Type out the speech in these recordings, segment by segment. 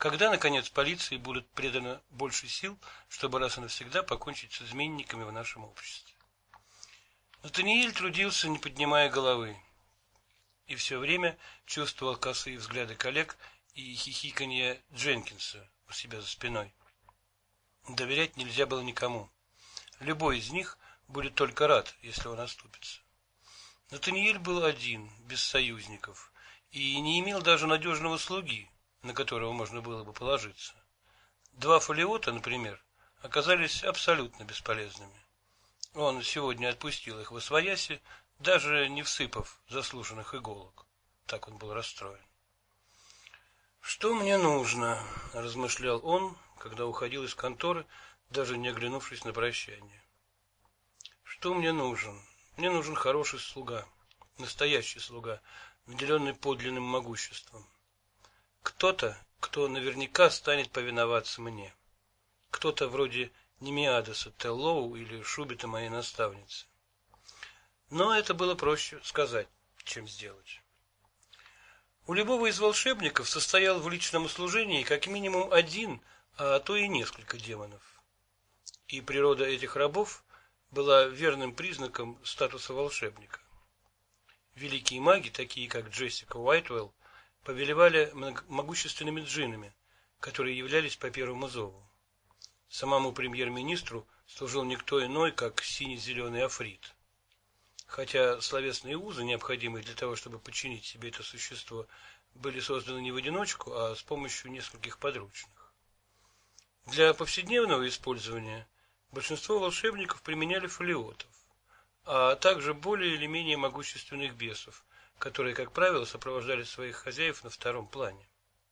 Когда, наконец, полиции будет предано больше сил, чтобы раз и навсегда покончить с изменниками в нашем обществе? Натаниэль трудился, не поднимая головы, и все время чувствовал косые взгляды коллег и хихиканье Дженкинса у себя за спиной. Доверять нельзя было никому. Любой из них будет только рад, если он оступится. Натаниэль был один, без союзников, и не имел даже надежного слуги, на которого можно было бы положиться. Два фолиота, например, оказались абсолютно бесполезными. Он сегодня отпустил их восвояси, даже не всыпав заслуженных иголок. Так он был расстроен. «Что мне нужно?» — размышлял он, когда уходил из конторы, даже не оглянувшись на прощание. «Что мне нужен? Мне нужен хороший слуга, настоящий слуга, наделенный подлинным могуществом. Кто-то, кто наверняка станет повиноваться мне. Кто-то вроде Немиадеса Теллоу или Шубита моей наставницы. Но это было проще сказать, чем сделать. У любого из волшебников состоял в личном услужении как минимум один, а то и несколько демонов. И природа этих рабов была верным признаком статуса волшебника. Великие маги, такие как Джессика Уайтвелл, повелевали могущественными джиннами, которые являлись по первому зову. Самому премьер-министру служил никто иной, как сине-зеленый африт. Хотя словесные узы, необходимые для того, чтобы подчинить себе это существо, были созданы не в одиночку, а с помощью нескольких подручных. Для повседневного использования большинство волшебников применяли фолиотов, а также более или менее могущественных бесов, которые, как правило, сопровождали своих хозяев на втором плане.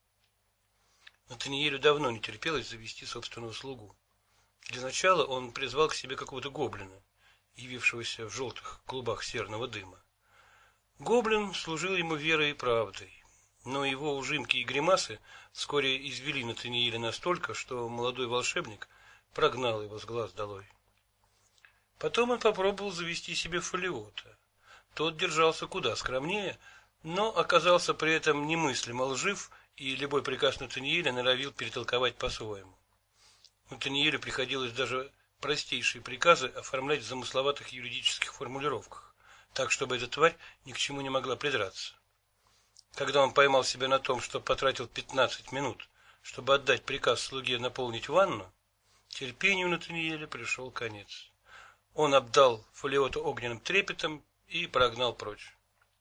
Натаниэлю давно не терпелось завести собственного слугу. Для начала он призвал к себе какого-то гоблина, явившегося в желтых клубах серного дыма. Гоблин служил ему верой и правдой, но его ужимки и гримасы вскоре извели Натаниэля настолько, что молодой волшебник прогнал его с глаз долой. Потом он попробовал завести себе фолиота. Тот держался куда скромнее, но оказался при этом немыслимо лжив, и любой приказ Натаниэля норовил перетолковать по-своему. Натаниэлю приходилось даже простейшие приказы оформлять в замысловатых юридических формулировках, так, чтобы эта тварь ни к чему не могла придраться. Когда он поймал себя на том, что потратил 15 минут, чтобы отдать приказ слуге наполнить ванну, терпению Натаниэля пришел конец. Он обдал фолиота огненным трепетом и прогнал прочь.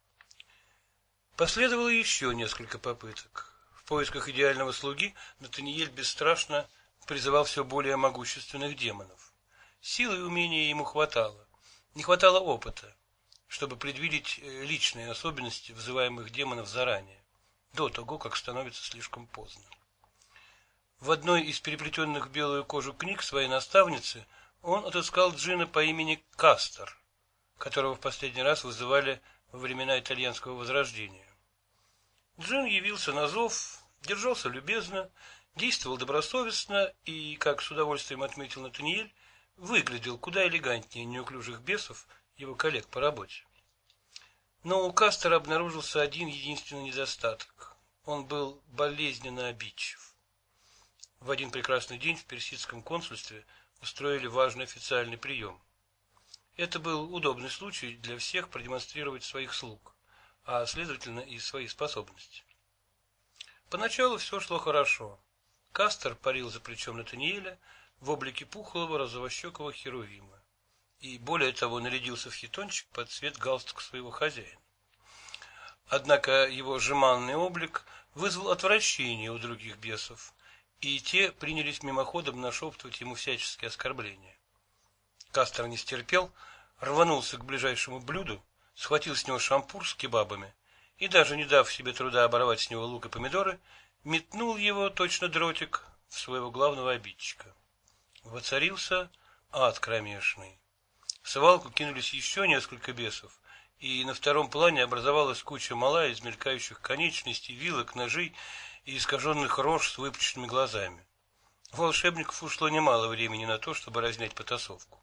Последовало еще несколько попыток. В поисках идеального слуги Натаниэль бесстрашно призывал все более могущественных демонов. Силы и умения ему хватало. Не хватало опыта, чтобы предвидеть личные особенности вызываемых демонов заранее, до того, как становится слишком поздно. В одной из переплетенных в белую кожу книг своей наставницы он отыскал джинна по имени Кастор, которого в последний раз вызывали во времена итальянского возрождения. Джин явился на зов, держался любезно, действовал добросовестно и, как с удовольствием отметил Натаниэль, выглядел куда элегантнее неуклюжих бесов его коллег по работе. Но у Кастора обнаружился один единственный недостаток. Он был болезненно обидчив. В один прекрасный день в персидском консульстве устроили важный официальный прием. Это был удобный случай для всех продемонстрировать своих слуг, а следовательно и свои способности. Поначалу все шло хорошо. Кастор парил за плечом Натаниэля в облике пухлого розовощекого херувима и, более того, нарядился в хитончик под цвет галстука своего хозяина. Однако его жеманный облик вызвал отвращение у других бесов, и те принялись мимоходом нашептывать ему всяческие оскорбления. Кастор не стерпел, рванулся к ближайшему блюду, схватил с него шампур с кебабами и, даже не дав себе труда оборвать с него лук и помидоры, метнул его, точно дротик, в своего главного обидчика. Воцарился ад кромешный. В свалку кинулись еще несколько бесов, и на втором плане образовалась куча мала из мелькающих конечностей, вилок, ножей и искаженных рож с выпученными глазами. У волшебников ушло немало времени на то, чтобы разнять потасовку.